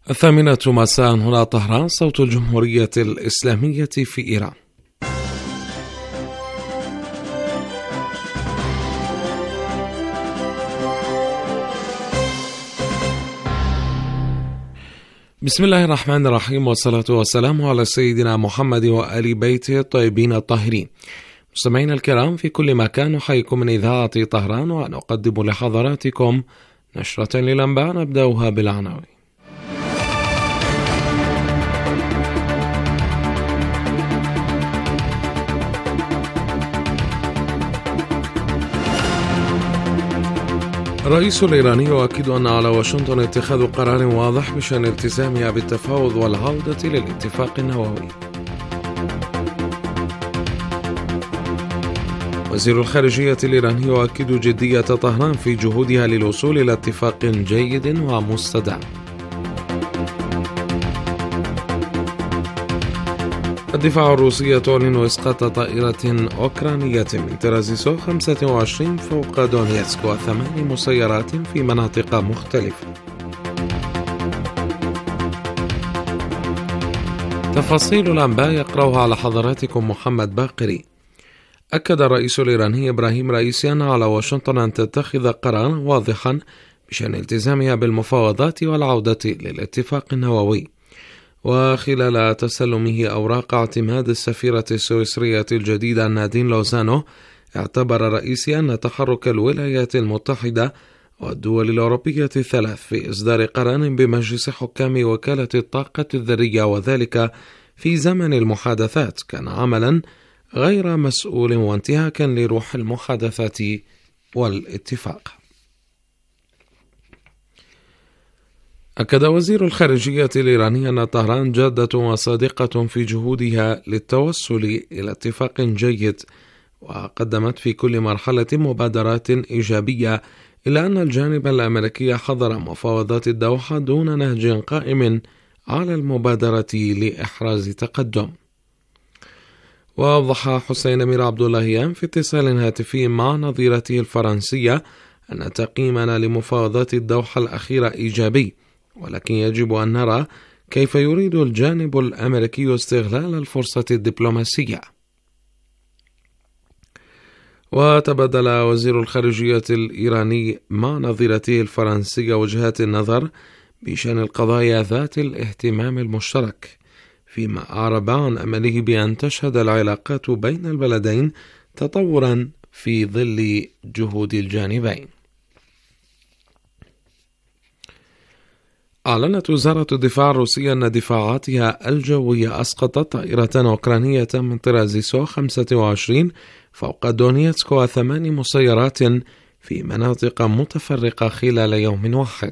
الثامنة مساء هنا طهران، صوت الجمهورية الإسلامية في إيران. بسم الله الرحمن الرحيم، والصلاة والسلام على سيدنا محمد وآل بيته الطيبين الطاهرين. مستمعينا الكرام في كل مكان، نحييكم من إذاعة طهران ونقدم لحضراتكم نشرة للأنباء نبدأها بالعناوين. الرئيس الإيراني يؤكد أن على واشنطن اتخاذ قرار واضح بشأن التزامها بالتفاوض والعودة للاتفاق النووي. وزير الخارجية الإيراني يؤكد جدية طهران في جهودها للوصول إلى اتفاق جيد ومستدام. الدفاع الروسي تعلن إسقاط طائرة أوكرانية من طراز سو 25 فوق دونيتسك و8 مسيرات في مناطق مختلفة. تفاصيل الأنباء يقرأها على حضراتكم محمد باقري. أكد الرئيس الإيراني إبراهيم رئيسي أن على واشنطن أن تتخذ قرارا واضحا بشأن التزامها بالمفاوضات والعودة للاتفاق النووي. وخلال تسلمه أوراق اعتماد السفيرة السويسرية الجديدة نادين لوزانو، اعتبر الرئيسي أن تحرك الولايات المتحدة والدول الأوروبية الثلاث في إصدار قرار بمجلس حكام وكالة الطاقة الذرية وذلك في زمن المحادثات كان عملا غير مسؤول وانتهاكا لروح المحادثات والاتفاق. أكد وزير الخارجية الإيراني أن طهران جادة وصادقة في جهودها للتوصل إلى اتفاق جيد، وقدمت في كل مرحلة مبادرات إيجابية، إلا أن الجانب الأمريكي حظر مفاوضات الدوحة دون نهج قائم على المبادرة لإحراز تقدم. وأوضح حسين أمير عبد اللهيان في اتصال هاتفي مع نظيرته الفرنسية أن تقييمنا لمفاوضات الدوحة الأخيرة إيجابي، ولكن يجب أن نرى كيف يريد الجانب الأمريكي استغلال الفرصة الدبلوماسية. وتبادل وزير الخارجية الإيراني مع نظيرته الفرنسية وجهات النظر بشأن القضايا ذات الاهتمام المشترك، فيما أعرب عن أمله بأن تشهد العلاقات بين البلدين تطورا في ظل جهود الجانبين. أعلنت وزارة الدفاع الروسية أن دفاعاتها الجوية أسقطت طائرة أوكرانية من طراز سو 25 فوق دونيتسك و8 مسيرات في مناطق متفرقة خلال يوم واحد.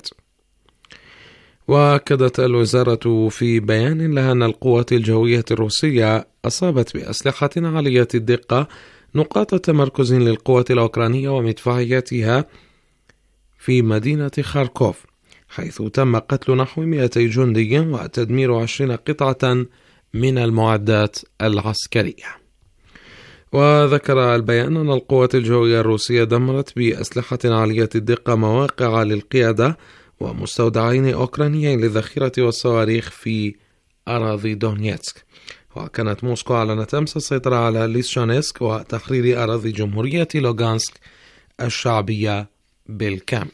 وأكدت الوزارة في بيان لها أن القوات الجوية الروسية أصابت بأسلحة عالية الدقة نقاط تمركز للقوات الأوكرانية ومدفعياتها في مدينة خاركوف، حيث تم قتل نحو 200 جندي وتدمير 20 قطعة من المعدات العسكرية. وذكر البيان أن القوات الجوية الروسية دمرت بأسلحة عالية الدقة مواقع للقيادة ومستودعين أوكرانيين للذخيرة والصواريخ في أراضي دونيتسك. وكانت موسكو أعلنت أمس السيطرة على ليسشانسك وتحرير أراضي جمهورية لوغانسك الشعبية بالكامل.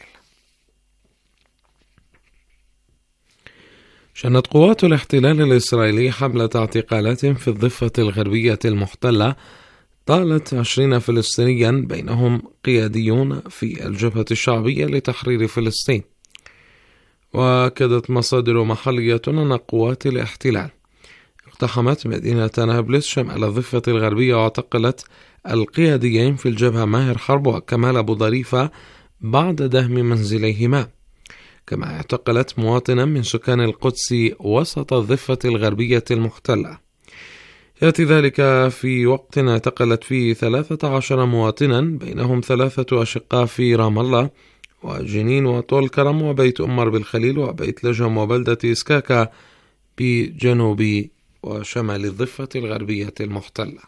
شنت قوات الاحتلال الإسرائيلي حملة اعتقالات في الضفة الغربية المحتلة طالت 20 فلسطينيا، بينهم قياديون في الجبهة الشعبية لتحرير فلسطين. وأكدت مصادر محلية أن قوات الاحتلال اقتحمت مدينة نابلس شمال الضفة الغربية واعتقلت القياديين في الجبهة ماهر حرب وكمال أبو ظريفة بعد دهم منزليهما، كما اعتقلت مواطنا من سكان القدس وسط الضفة الغربية المحتلة. يأتي ذلك في وقت اعتقلت فيه 13 مواطنا، بينهم 3 أشقاء في رام الله وجنين وطول كرم وبيت أمر بالخليل وبيت لجم وبلدة إسكاكا بجنوب وشمال الضفة الغربية المحتلة.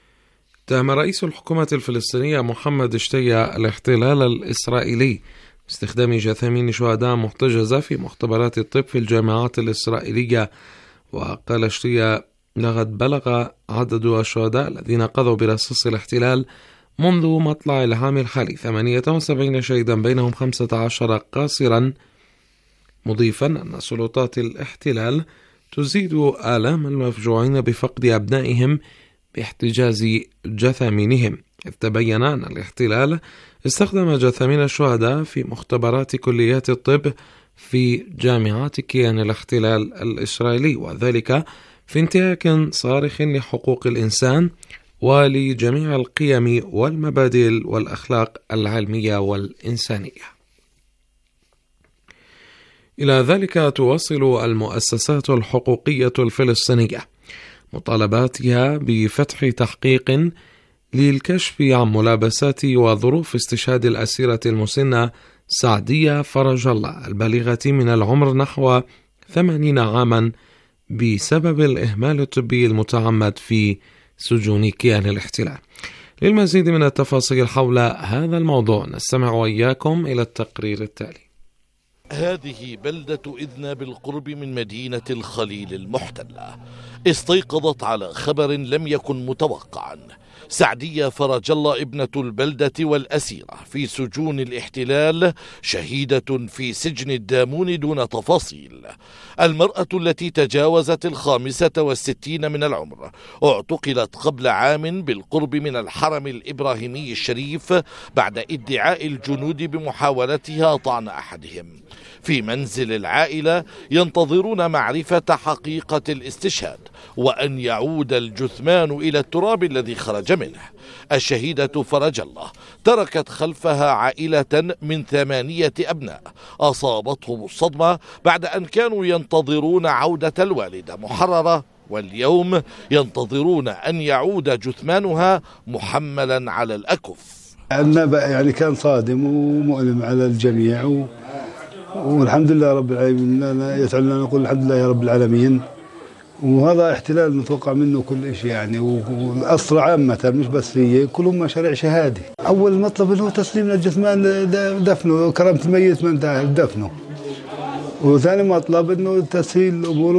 اتهم رئيس الحكومة الفلسطينية محمد شتية الاحتلال الإسرائيلي باستخدام جثامين شهداء محتجزة في مختبرات الطب في الجامعات الإسرائيلية. وقال شتيا: لقد بلغ عدد الشهداء الذين قضوا برصاص الاحتلال منذ مطلع العام الحالي 78 شهيدا، بينهم 15 قاصرا، مضيفا أن سلطات الاحتلال تزيد آلام المفجوعين بفقد أبنائهم باحتجاز جثامينهم، إذ تبين أن الاحتلال استخدم جثامين الشهداء في مختبرات كليات الطب في جامعات كيان الاحتلال الإسرائيلي، وذلك في انتهاك صارخ لحقوق الإنسان ولجميع القيم والمبادئ والأخلاق العلمية والإنسانية. إلى ذلك تواصل المؤسسات الحقوقية الفلسطينية مطالباتها بفتح تحقيق للكشف عن ملابسات وظروف استشهاد الأسيرة المسنة سعدية فرج الله البالغة من العمر نحو 80 عاما بسبب الإهمال الطبي المتعمد في سجون كيان الاحتلال. للمزيد من التفاصيل حول هذا الموضوع نستمع وإياكم إلى التقرير التالي. هذه بلدة إذنا بالقرب من مدينة الخليل المحتلة استيقظت على خبر لم يكن متوقعا. سعدية فرج الله ابنة البلدة والأسيرة في سجون الاحتلال شهيدة في سجن الدامون دون تفاصيل. المرأة التي تجاوزت 65 من العمر اعتقلت قبل عام بالقرب من الحرم الإبراهيمي الشريف بعد ادعاء الجنود بمحاولتها طعن أحدهم. في منزل العائلة ينتظرون معرفة حقيقة الاستشهاد وأن يعود الجثمان إلى التراب الذي خرج منه. الشهيدة فرج الله تركت خلفها عائلة من 8 أبناء أصابتهم الصدمة بعد أن كانوا ينتظرون عودة الوالدة محررة، واليوم ينتظرون أن يعود جثمانها محملا على الأكف. النبأ يعني كان صادم ومؤلم على الجميع والحمد لله رب العالمين. يسعدنا نقول الحمد لله يا رب العالمين. وهذا احتلال نتوقع منه كل شيء يعني، والأسرى عامة مش بس هي، كلهم مشاريع شهادة. أول مطلب هو تسليم الجثمان دفنه، كرامة الميت من دفنه. وثاني مطلب انه تسهيل الامور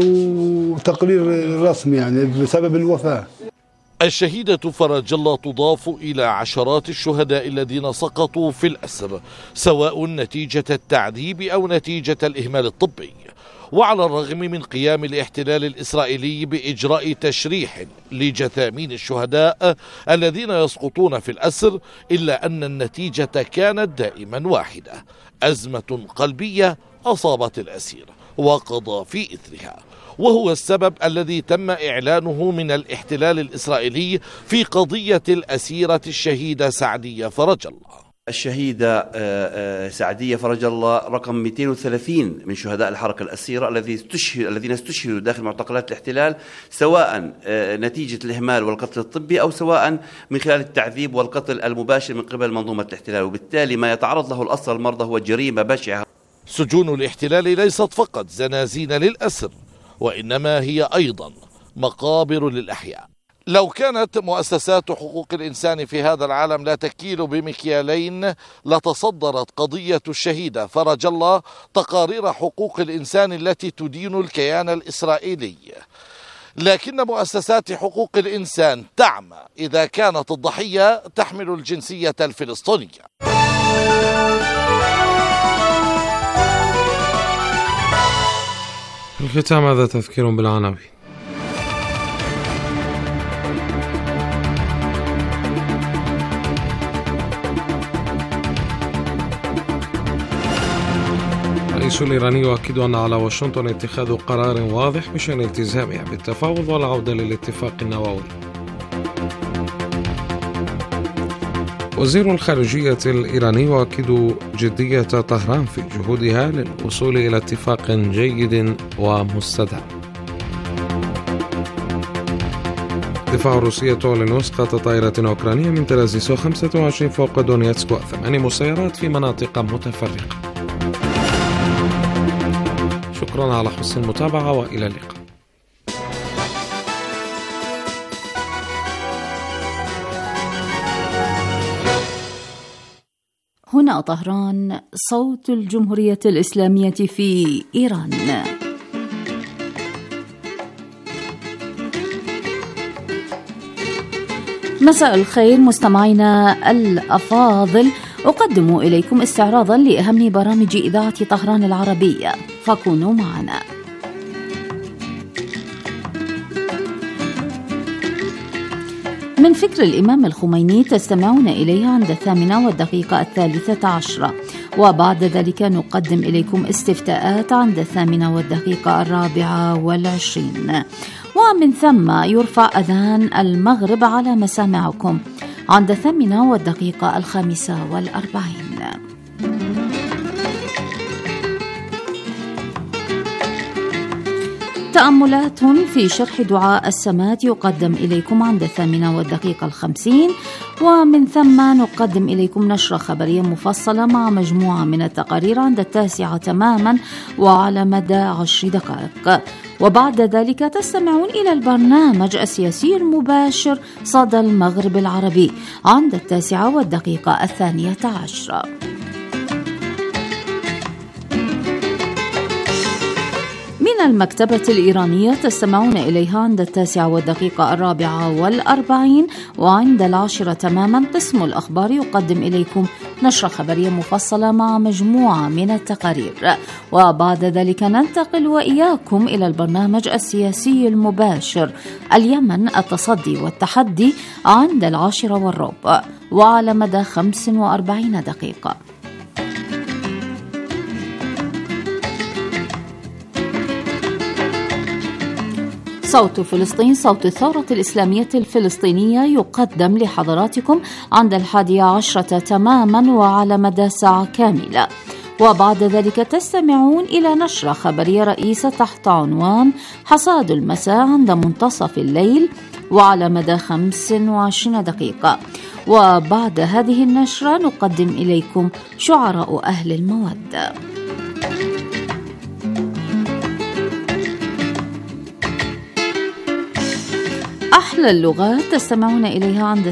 وتقرير رسمي يعني بسبب الوفاة. الشهيدة فرج الله تضاف إلى عشرات الشهداء الذين سقطوا في الأسر سواء نتيجة التعذيب أو نتيجة الإهمال الطبي. وعلى الرغم من قيام الاحتلال الإسرائيلي بإجراء تشريح لجثامين الشهداء الذين يسقطون في الأسر، إلا أن النتيجة كانت دائما واحدة: أزمة قلبية أصابت الأسير وقضى في إثرها، وهو السبب الذي تم إعلانه من الاحتلال الإسرائيلي في قضية الأسيرة الشهيدة سعدية فرج الله. الشهيدة سعدية فرج الله رقم 230 من شهداء الحركة الأسيرة الذين استشهدوا داخل معتقلات الاحتلال، سواء نتيجة الإهمال والقتل الطبي أو سواء من خلال التعذيب والقتل المباشر من قبل منظومة الاحتلال. وبالتالي ما يتعرض له الأسرى المرضى هو جريمة بشعة. سجون الاحتلال ليست فقط زنازين للأسر، وإنما هي أيضا مقابر للأحياء. لو كانت مؤسسات حقوق الإنسان في هذا العالم لا تكيل بمكيالين لتصدرت قضية الشهيدة فرج الله تقارير حقوق الإنسان التي تدين الكيان الإسرائيلي. لكن مؤسسات حقوق الإنسان تعمى إذا كانت الضحية تحمل الجنسية الفلسطينية. في الختام هذا تذكير بالعناوين. الرئيس الإيراني يؤكد أن على واشنطن اتخاذ قرار واضح بشأن التزامها بالتفاوض والعودة للاتفاق النووي. وزير الخارجية الإيراني يؤكد جدية طهران في جهودها للوصول إلى اتفاق جيد ومستدام. الدفاع الروسي تعلن إسقاط طائرة أوكرانية من طراز سو 25 فوق دونيتسك و8 مسيرات في مناطق متفرقة. شكرا على حسن المتابعة وإلى اللقاء. هنا هنا طهران، صوت الجمهورية الإسلامية في إيران. مساء الخير مستمعينا الأفاضل، أقدم إليكم استعراضا لأهم برامج إذاعة طهران العربية، فكونوا معنا. من فكر الإمام الخميني تستمعون إليه عند 8:03، وبعد ذلك نقدم إليكم استفتاءات عند 8:24، ومن ثم يرفع أذان المغرب على مسامعكم عند 8:45. تأملات في شرح دعاء السمات يقدم إليكم عند 8:50، ومن ثم نقدم إليكم نشرة خبرية مفصلة مع مجموعة من التقارير عند 9 تماما وعلى مدى 10 دقائق. وبعد ذلك تستمعون إلى البرنامج السياسي المباشر صدى المغرب العربي عند 9:12. من المكتبة الإيرانية تستمعون إليها عند 9:44، وعند 10 تماما قسم الأخبار يقدم إليكم نشرة خبرية مفصلة مع مجموعة من التقارير. وبعد ذلك ننتقل وإياكم إلى البرنامج السياسي المباشر اليمن، التصدي والتحدي عند 10:15 وعلى مدى 45 دقيقة. صوت فلسطين، صوت الثورة الإسلامية الفلسطينية، يقدم لحضراتكم عند 11 تماما وعلى مدى ساعة كاملة. وبعد ذلك تستمعون إلى نشرة خبرية رئيسة تحت عنوان حصاد المساء عند منتصف الليل وعلى مدى 25 دقيقة. وبعد هذه النشرة نقدم إليكم شعراء أهل المودة. أحلى اللغات تستمعون إليها عند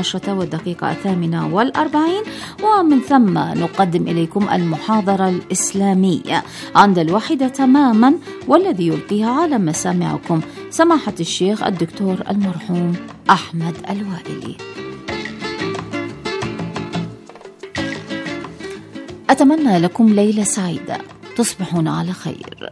12:08، ومن ثم نقدم إليكم المحاضرة الإسلامية عند 1 تماما، والذي يلقيها على مسامعكم سماحة الشيخ الدكتور المرحوم أحمد الوائلي. أتمنى لكم ليلة سعيدة، تصبحون على خير.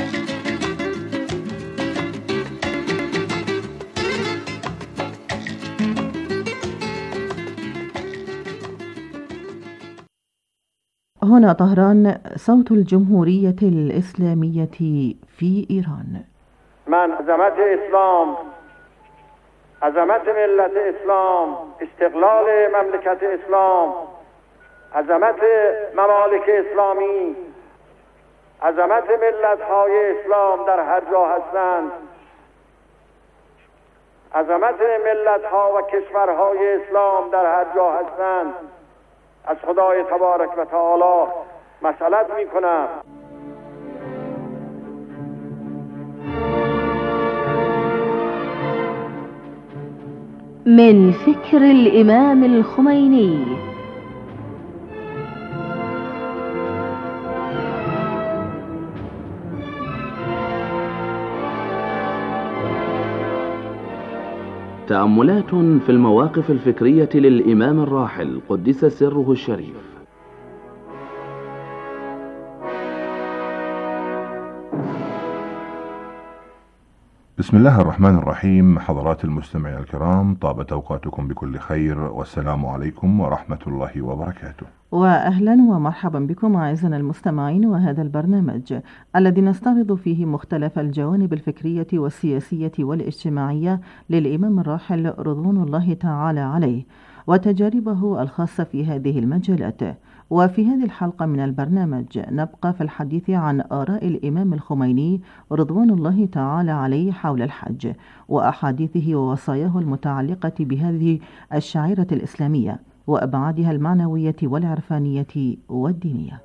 هنا طهران، صوت الجمهورية الإسلامية في إيران. من عظمت اسلام، عظمت ملت اسلام، استقلال مملکت اسلام، عظمت ممالک اسلامی، عظمت ملت‌های اسلام در هر جا هستند، عظمت ملت‌ها و کشورهای اسلام در هر جا هستند، از خدای تبارک و تعالی مسئلت می کنم. من فكر الإمام الخميني. تأملات في المواقف الفكرية للإمام الراحل قدس سره الشريف. بسم الله الرحمن الرحيم. حضرات المستمعين الكرام، طابت أوقاتكم بكل خير، والسلام عليكم ورحمة الله وبركاته. وأهلا ومرحبا بكم أعزائنا المستمعين، وهذا البرنامج الذي نستعرض فيه مختلف الجوانب الفكرية والسياسية والاجتماعية للإمام الراحل رضوان الله تعالى عليه وتجاربه الخاصة في هذه المجالات. وفي هذه الحلقة من البرنامج نبقى في الحديث عن آراء الإمام الخميني رضوان الله تعالى عليه حول الحج وأحاديثه ووصاياه المتعلقة بهذه الشعيرة الإسلامية وأبعادها المعنوية والعرفانية والدينية.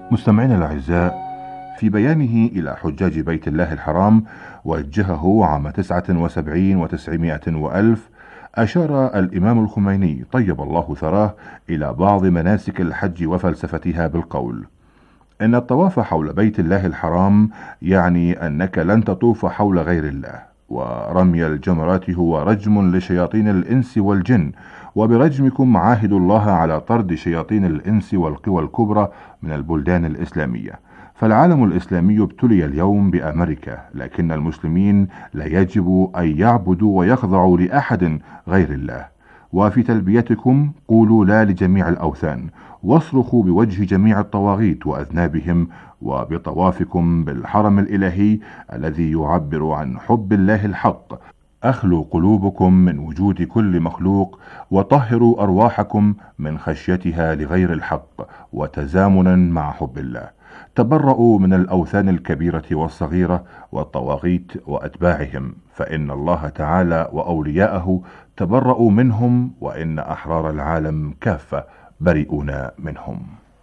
مستمعينا الأعزاء، في بيانه إلى حجاج بيت الله الحرام وجهه عام 79 و900 وألف، أشار الإمام الخميني طيب الله ثراه إلى بعض مناسك الحج وفلسفتها بالقول: إن الطواف حول بيت الله الحرام يعني أنك لن تطوف حول غير الله، ورمي الجمرات هو رجم لشياطين الإنس والجن، وبرجمكم عاهد الله على طرد شياطين الإنس والقوى الكبرى من البلدان الإسلامية. فالعالم الإسلامي ابتلي اليوم بأمريكا، لكن المسلمين لا يجب أن يعبدوا ويخضعوا لأحد غير الله. وفي تلبيتكم قولوا لا لجميع الأوثان، واصرخوا بوجه جميع الطواغيت وأذنابهم، وبطوافكم بالحرم الإلهي الذي يعبر عن حب الله الحق أخلوا قلوبكم من وجود كل مخلوق، وطهروا أرواحكم من خشيتها لغير الحق وتزامنا مع حب الله. تبرؤوا من الأوثان الكبيرة والصغيرة والطواغيت وأتباعهم، فإن الله تعالى وأولياءه تبرؤوا منهم، وإن أحرار العالم كافة بريئون منهم.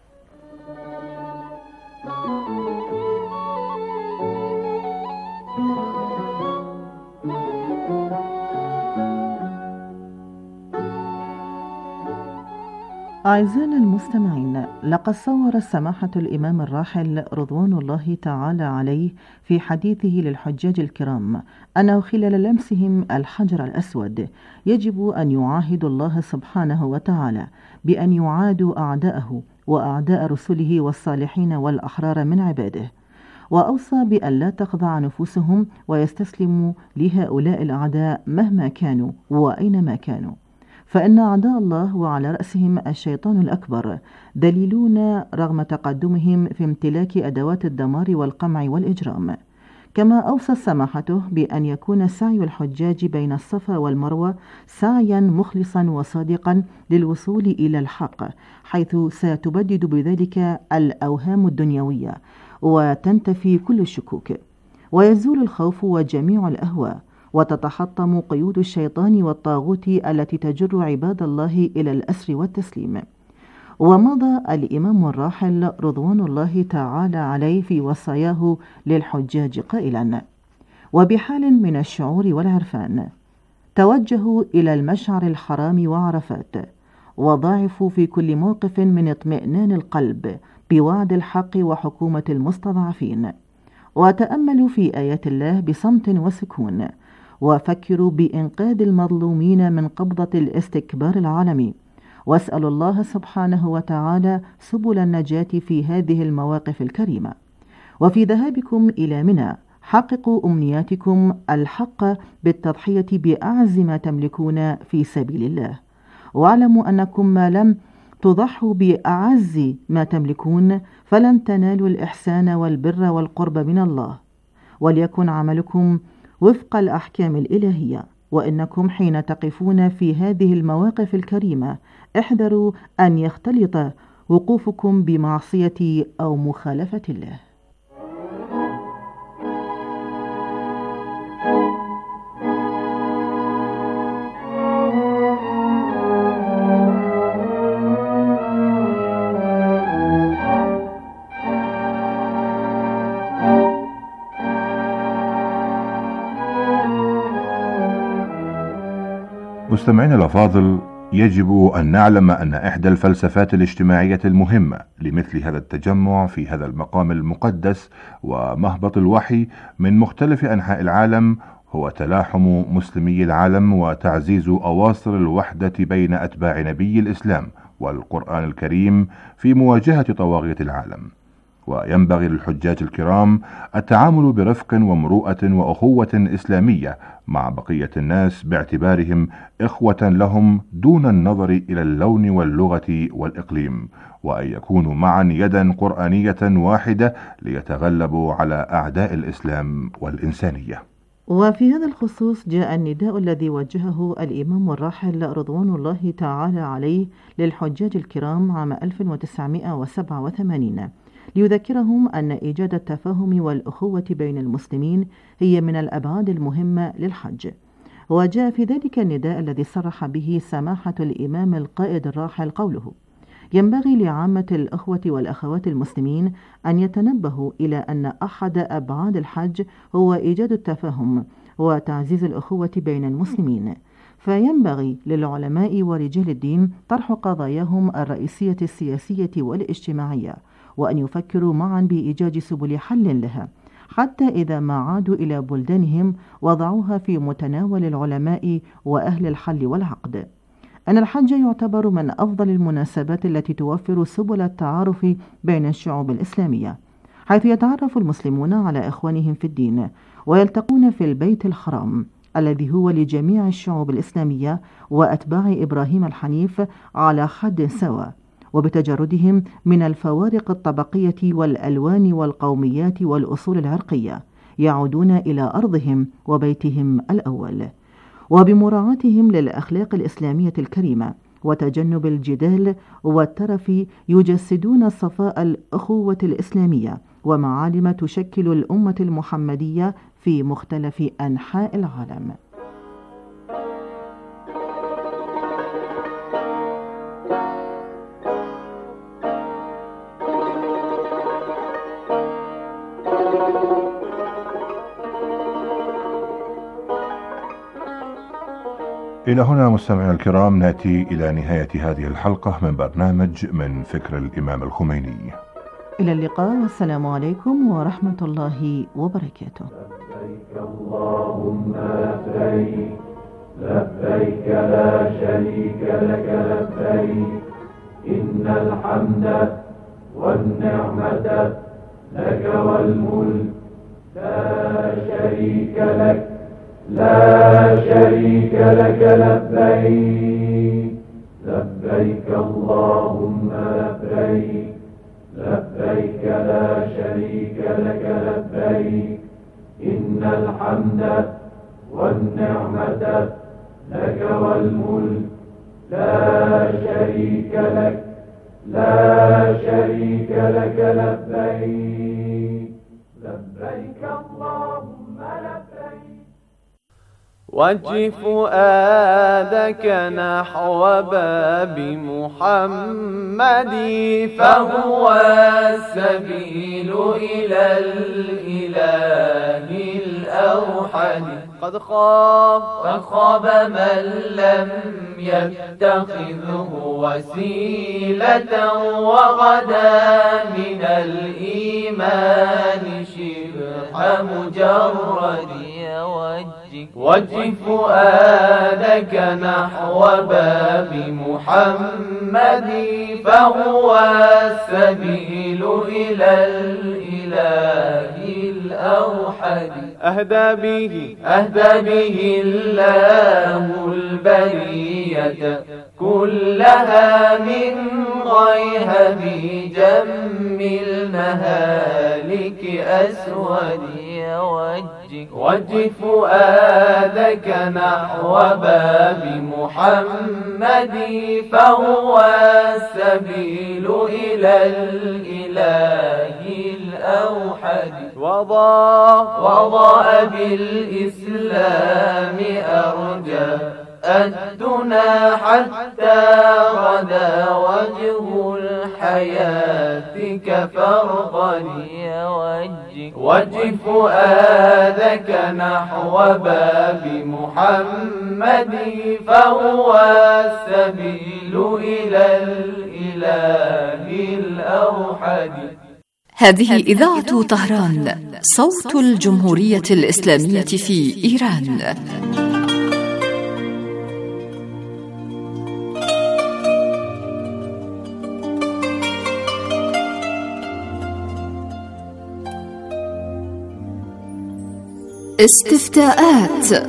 أعزائنا المستمعين، لقد صور سماحة الإمام الراحل رضوان الله تعالى عليه في حديثه للحجاج الكرام أنه خلال لمسهم الحجر الأسود يجب أن يعاهدوا الله سبحانه وتعالى بأن يعادوا أعداءه وأعداء رسله والصالحين والأحرار من عباده، وأوصى بأن لا تخضع نفوسهم ويستسلموا لهؤلاء الأعداء مهما كانوا وأينما كانوا، فإن أعداء الله وعلى رأسهم الشيطان الأكبر دليلون رغم تقدمهم في امتلاك أدوات الدمار والقمع والإجرام. كما أوصى سماحته بأن يكون سعي الحجاج بين الصفا والمروة سعيا مخلصا وصادقا للوصول إلى الحق، حيث ستبدد بذلك الأوهام الدنيوية وتنتفي كل الشكوك، ويزول الخوف وجميع الأهواء، وتتحطم قيود الشيطان والطاغوت التي تجر عباد الله إلى الأسر والتسليم. ومضى الإمام الراحل رضوان الله تعالى عليه في وصاياه للحجاج قائلا: وبحال من الشعور والعرفان توجهوا إلى المشعر الحرام وعرفات، وضاعفوا في كل موقف من اطمئنان القلب بوعد الحق وحكومة المستضعفين، وتأملوا في آيات الله بصمت وسكون، وفكروا بإنقاذ المظلومين من قبضة الاستكبار العالمي، واسألوا الله سبحانه وتعالى سبل النجاة في هذه المواقف الكريمة. وفي ذهابكم إلى منى حققوا أمنياتكم الحق بالتضحية بأعز ما تملكون في سبيل الله، واعلموا أنكم ما لم تضحوا بأعز ما تملكون فلن تنالوا الإحسان والبر والقرب من الله، وليكن عملكم وفق الأحكام الإلهية. وإنكم حين تقفون في هذه المواقف الكريمة احذروا أن يختلط وقوفكم بمعصية أو مخالفة الله. مستمعينا الأفاضل، يجب أن نعلم أن إحدى الفلسفات الاجتماعية المهمة لمثل هذا التجمع في هذا المقام المقدس ومهبط الوحي من مختلف أنحاء العالم هو تلاحم مسلمي العالم وتعزيز أواصر الوحدة بين أتباع نبي الإسلام والقرآن الكريم في مواجهة طواغيت العالم. وينبغي للحجاج الكرام التعامل برفق ومروءة وأخوة إسلامية مع بقية الناس باعتبارهم إخوة لهم دون النظر إلى اللون واللغة والإقليم، وأن يكونوا معا يدا قرآنية واحدة ليتغلبوا على أعداء الإسلام والإنسانية. وفي هذا الخصوص جاء النداء الذي وجهه الإمام الراحل رضوان الله تعالى عليه للحجاج الكرام عام 1987 ليذكرهم أن إيجاد التفاهم والأخوة بين المسلمين هي من الأبعاد المهمة للحج. وجاء في ذلك النداء الذي صرح به سماحة الإمام القائد الراحل قوله: ينبغي لعامة الأخوة والأخوات المسلمين أن يتنبهوا إلى أن أحد أبعاد الحج هو إيجاد التفاهم وتعزيز الأخوة بين المسلمين، فينبغي للعلماء ورجال الدين طرح قضاياهم الرئيسية السياسية والاجتماعية، وأن يفكروا معا بإيجاد سبل حل لها، حتى إذا ما عادوا إلى بلدانهم وضعوها في متناول العلماء وأهل الحل والعقد. أن الحج يعتبر من أفضل المناسبات التي توفر سبل التعارف بين الشعوب الإسلامية، حيث يتعرف المسلمون على إخوانهم في الدين ويلتقون في البيت الحرام الذي هو لجميع الشعوب الإسلامية وأتباع إبراهيم الحنيف على حد سواء، وبتجردهم من الفوارق الطبقية والألوان والقوميات والأصول العرقية يعودون إلى أرضهم وبيتهم الأول، وبمراعاتهم للأخلاق الإسلامية الكريمة وتجنب الجدال والترف يجسدون صفاء الأخوة الإسلامية ومعالم تشكل الأمة المحمدية في مختلف أنحاء العالم. إلى هنا مستمعينا الكرام نأتي إلى نهاية هذه الحلقة من برنامج من فكر الإمام الخميني. إلى اللقاء والسلام عليكم ورحمة الله وبركاته. لبيك اللهم لبيك، لبيك لا شريك لك لبيك، إن الحمد والنعمة لك والملك لا شريك لك، لا شريك لك لبيك. لبيك اللهم لبيك، لبيك لا شريك لك لبيك، إن الحمد والنعمة لك والملك لا شريك لك، لا شريك لك لبيك. لبيك اللهم لبيك. وجه فؤادك نحو باب محمد، فهو السبيل إلى الإله الأوحد. قد خاب من لم يتخذه وسيلة، وغدا من الإيمان شبه مجرد. وجه فؤادك نحو باب محمد، فهو السبيل إلى الإله الأوحد. أهدى به الله البرية كلها من غيهب جم المهالك أسود. وجه فؤادك نحو باب محمد، فهو السبيل إلى الإله الأوحد. وضاء بالإسلام أرجى الدنا حتى غدا وجه الحياة كفرقد. وجه فؤادك نحو باب محمد، فهو السبيل إلى الإله الأوحد. هذه إذاعة طهران، صوت الجمهورية الإسلامية في إيران. استفتاءات.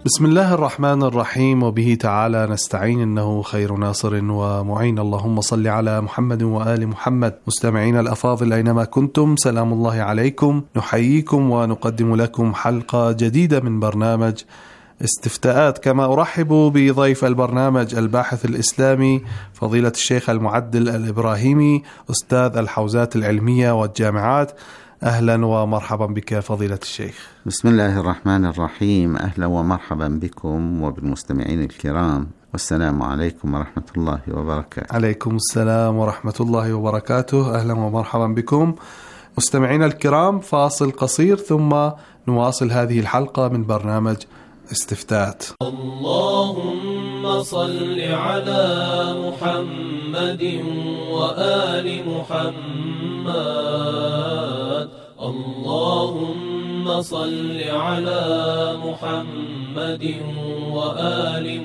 بسم الله الرحمن الرحيم، وبه تعالى نستعين، إنه خير ناصر ومعين. اللهم صل على محمد وآل محمد. مستمعين الأفاضل أينما كنتم، سلام الله عليكم. نحييكم ونقدم لكم حلقة جديدة من برنامج استفتاءات. كما أرحب بضيف البرنامج الباحث الإسلامي فضيلة الشيخ المعدل الإبراهيمي، أستاذ الحوزات العلمية والجامعات. أهلا ومرحبا بك فضيلة الشيخ. بسم الله الرحمن الرحيم. أهلا ومرحبا بكم وبالمستمعين الكرام، والسلام عليكم ورحمة الله وبركاته. عليكم السلام ورحمة الله وبركاته. أهلا ومرحبا بكم مستمعين الكرام. فاصل قصير ثم نواصل هذه الحلقة من برنامج استفتاءات. اللهم صل على محمد وآل محمد. اللهم صل على محمد وآل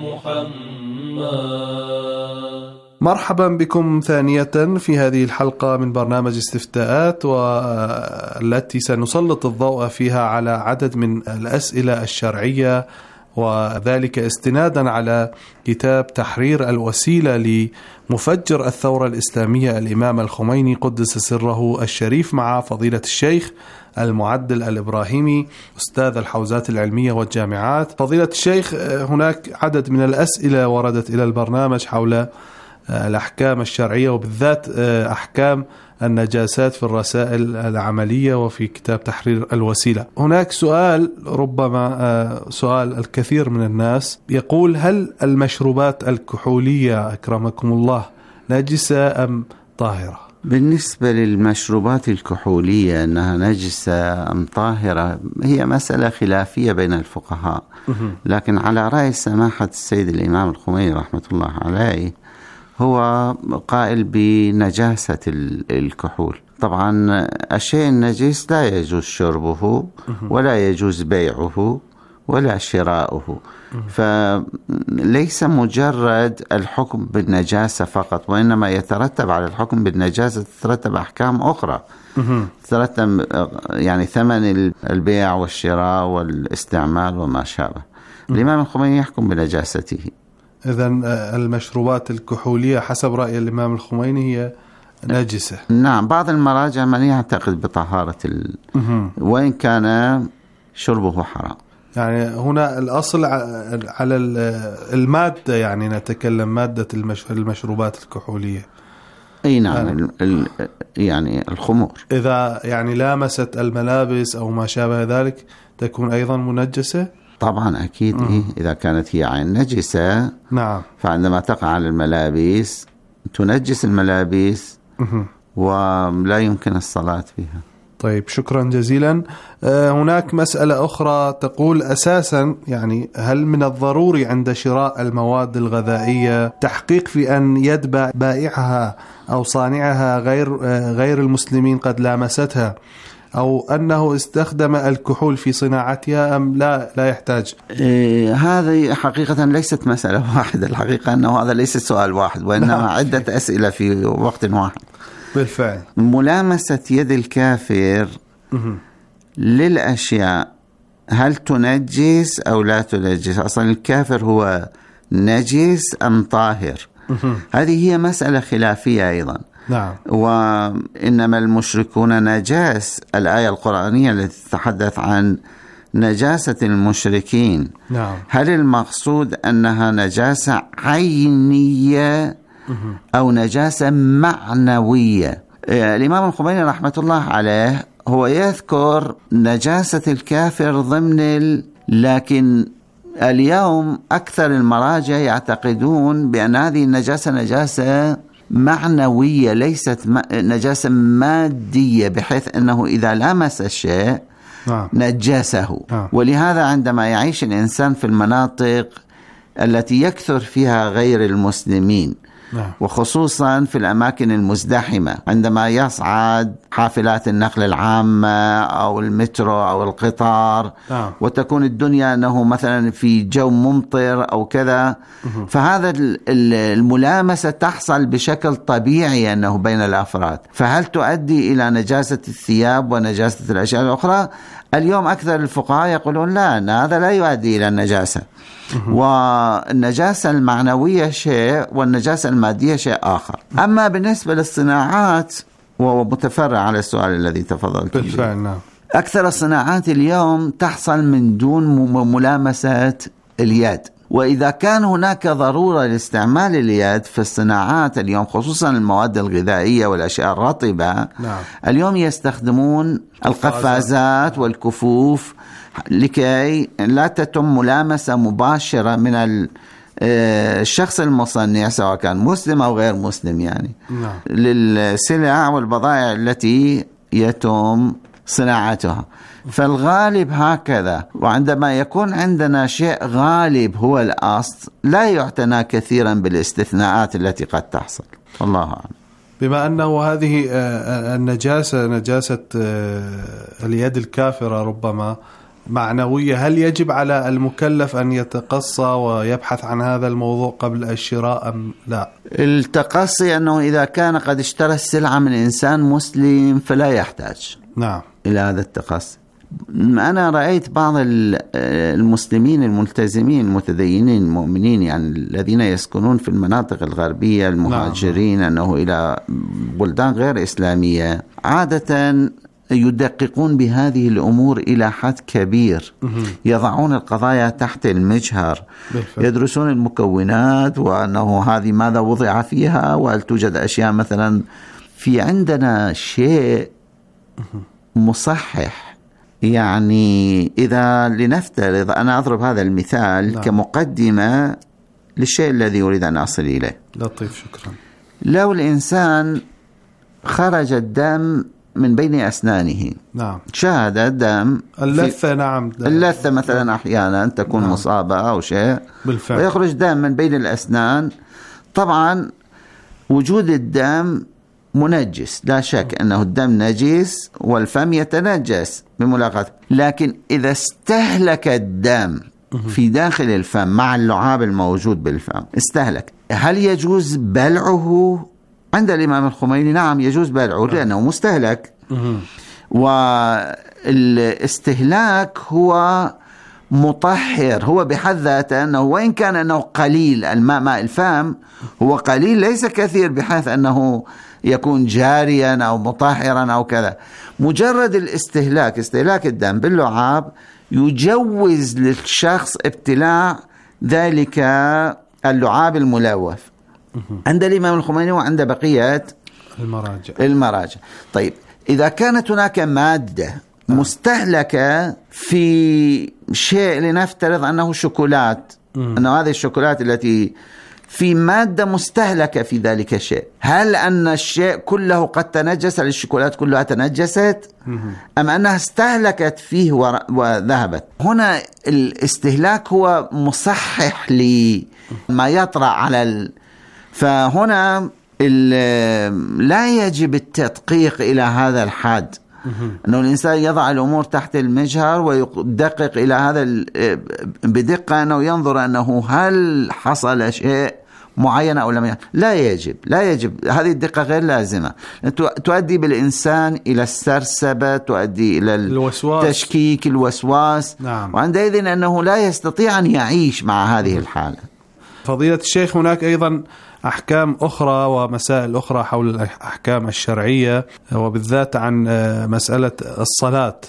محمد. مرحبا بكم ثانية في هذه الحلقة من برنامج استفتاءات، والتي سنسلط الضوء فيها على عدد من الأسئلة الشرعية، وذلك استنادا على كتاب تحرير الوسيلة لمفجر الثورة الإسلامية الإمام الخميني قدس سره الشريف، مع فضيلة الشيخ المعدل الإبراهيمي أستاذ الحوزات العلمية والجامعات. فضيلة الشيخ، هناك عدد من الأسئلة وردت إلى البرنامج حول الأحكام الشرعية، وبالذات أحكام النجاسات في الرسائل العملية وفي كتاب تحرير الوسيلة. هناك سؤال، ربما سؤال الكثير من الناس، يقول: هل المشروبات الكحولية أكرمكم الله نجسة أم طاهرة؟ بالنسبة للمشروبات الكحولية أنها نجسة أم طاهرة هي مسألة خلافية بين الفقهاء، لكن على رأي سماحة السيد الإمام الخميني رحمة الله عليه هو قائل بنجاسة الكحول. طبعا الشيء النجس لا يجوز شربه ولا يجوز بيعه ولا شراؤه، فليس مجرد الحكم بالنجاسة فقط، وإنما يترتب على الحكم بالنجاسة تترتب أحكام أخرى، تترتب يعني ثمن البيع والشراء والاستعمال وما شابه. الإمام الخميني يحكم بنجاسته. إذن المشروبات الكحولية حسب رأي الإمام الخميني هي نجسة. نعم، بعض المراجع من يعتقد بطهارة وإن كان شربه حرام. يعني هنا الأصل على المادة، يعني نتكلم مادة المشروبات الكحولية. أي نعم، يعني الخمور إذا يعني لامست الملابس أو ما شابه ذلك تكون أيضا منجسة؟ طبعا أكيد. إذا كانت هي عين نجسة، نعم، فعندما تقع على الملابس تنجس الملابس ولا يمكن الصلاة بها. طيب، شكرا جزيلا. هناك مسألة أخرى تقول: أساسا يعني هل من الضروري عند شراء المواد الغذائية تحقيق في أن يد بائعها أو صانعها غير المسلمين قد لامستها، أو أنه استخدم الكحول في صناعتها، أم لا يحتاج؟ هذه حقيقة ليست مسألة واحدة. الحقيقة أنه هذا ليس سؤال واحد، وإنما عدة أسئلة في وقت واحد. بالفعل، ملامسة يد الكافر للأشياء هل تنجس أو لا تنجس؟ أصلا الكافر هو نجس أم طاهر؟ هذه هي مسألة خلافية أيضا. نعم. وإنما المشركون نجاس، الآية القرآنية التي تتحدث عن نجاسة المشركين. نعم. هل المقصود أنها نجاسة عينية أو نجاسة معنوية؟ الإمام الخميني رحمة الله عليه هو يذكر نجاسة الكافر ضمن لكن اليوم أكثر المراجع يعتقدون بأن هذه النجاسة نجاسة معنوية، ليست نجاسة مادية، بحيث أنه إذا لمس الشيء نجاسه. ولهذا عندما يعيش الإنسان في المناطق التي يكثر فيها غير المسلمين، وخصوصا في الأماكن المزدحمة، عندما يصعد حافلات النقل العامة أو المترو أو القطار، وتكون الدنيا أنه مثلا في جو ممطر أو كذا، فهذا الملامسة تحصل بشكل طبيعي أنه بين الأفراد. فهل تؤدي إلى نجاسة الثياب ونجاسة الأشياء الأخرى؟ اليوم أكثر الفقهاء يقولون لا، أن هذا لا يؤدي إلى النجاسة، والنجاسة المعنوية شيء والنجاسة المادية شيء آخر. أما بالنسبة للصناعات، وهو متفرع على السؤال الذي تفضلت بالفعل، نعم، أكثر الصناعات اليوم تحصل من دون ملامسة اليد. وإذا كان هناك ضرورة لاستعمال اليد في الصناعات اليوم، خصوصا المواد الغذائية والأشياء الرطبة، نعم، اليوم يستخدمون القفازات والكفوف لكي لا تتم ملامسة مباشرة من الشخص المصنع سواء كان مسلم أو غير مسلم، يعني للسلع والبضائع التي يتم صناعتها. فالغالب هكذا. وعندما يكون عندنا شيء غالب هو الأصل، لا يعتنى كثيرا بالاستثناءات التي قد تحصل. الله أعلم. بما أنه هذه النجاسة نجاسة اليد الكافرة ربما معنوية، هل يجب على المكلف أن يتقصى ويبحث عن هذا الموضوع قبل الشراء أم لا؟ التقصي أنه إذا كان قد اشترى السلعة من إنسان مسلم فلا يحتاج إلى هذا التقصي. أنا رأيت بعض المسلمين الملتزمين المتدينين المؤمنين، يعني الذين يسكنون في المناطق الغربية المهاجرين، أنه إلى بلدان غير إسلامية عادة يدققون بهذه الأمور إلى حد كبير، يضعون القضايا تحت المجهر، يدرسون المكونات وأنه هذه ماذا وضع فيها، وهل توجد أشياء مثلا في عندنا شيء مصحح. يعني إذا لنفترض، أنا أضرب هذا المثال كمقدمة للشيء الذي أريد أن أصل إليه. لطيف، شكرا. لو الإنسان خرج الدم من بين أسنانه، شاهد الدم اللثة، اللثة مثلا أحيانا تكون مصابة أو شيء بالفعل، ويخرج دم من بين الأسنان. طبعا وجود الدم منجس، لا شك أنه الدم نجس والفم يتنجس بملاقاته، لكن إذا استهلك الدم في داخل الفم مع اللعاب الموجود بالفم استهلك، هل يجوز بلعه؟ عند الإمام الخميني نعم يجوز بلعه لأنه مستهلك. والاستهلاك هو مطهر، هو بحد ذاته أنه وإن كان أنه قليل، الماء ماء الفم هو قليل ليس كثير بحيث أنه يكون جاريا أو مطهرا أو كذا. مجرد استهلاك الدم باللعاب يجوز للشخص ابتلاع ذلك اللعاب الملوث عند الإمام الخميني وعند بقية المراجع. طيب، إذا كانت هناك مادة مستهلكة في شيء، لنفترض أنه شوكولات، أنه هذه الشوكولات التي في مادة مستهلكة في ذلك الشيء، هل أن الشيء كله قد تنجس، الشوكولات كلها تنجست، أم أنها استهلكت فيه وذهبت؟ هنا الاستهلاك هو مصحح لما يطرأ على فهنا لا يجب التدقيق إلى هذا الحد، أنه الإنسان يضع الأمور تحت المجهر ويدقق إلى هذا بدقة، أنه ينظر أنه هل حصل شيء معين أو لم. لا يجب هذه الدقة غير لازمة، تؤدي بالإنسان إلى السرسبة، تؤدي إلى التشكيك، الوسواس، وعندئذ أنه لا يستطيع أن يعيش مع هذه الحالة. فضيلة الشيخ، هناك أيضا أحكام أخرى ومسائل أخرى حول الأحكام الشرعية، وبالذات عن مسألة الصلاة